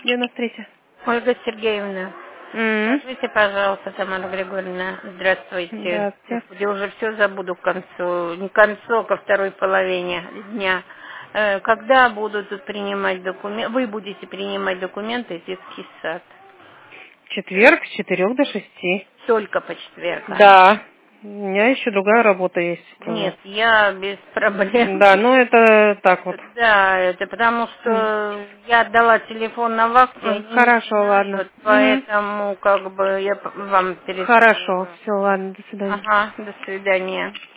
93. Ольга Сергеевна, М. скажите, пожалуйста, Тамара Григорьевна, здравствуйте. Здравствуйте. Я уже все забуду к концу, не к концу, а ко второй половине дня. Когда будут тут принимать документы, вы будете принимать документы в детский сад? Четверг с 4 до 6. Только по четвергам? Да. У меня еще другая работа есть тоже. Нет, я без проблем. Да, ну это так вот. Да, это потому что я отдала телефон на вахту, и они не Хорошо, ладно. знают, поэтому как бы я вам Хорошо, перезвонила. все, ладно, до свидания. Ага, до свидания.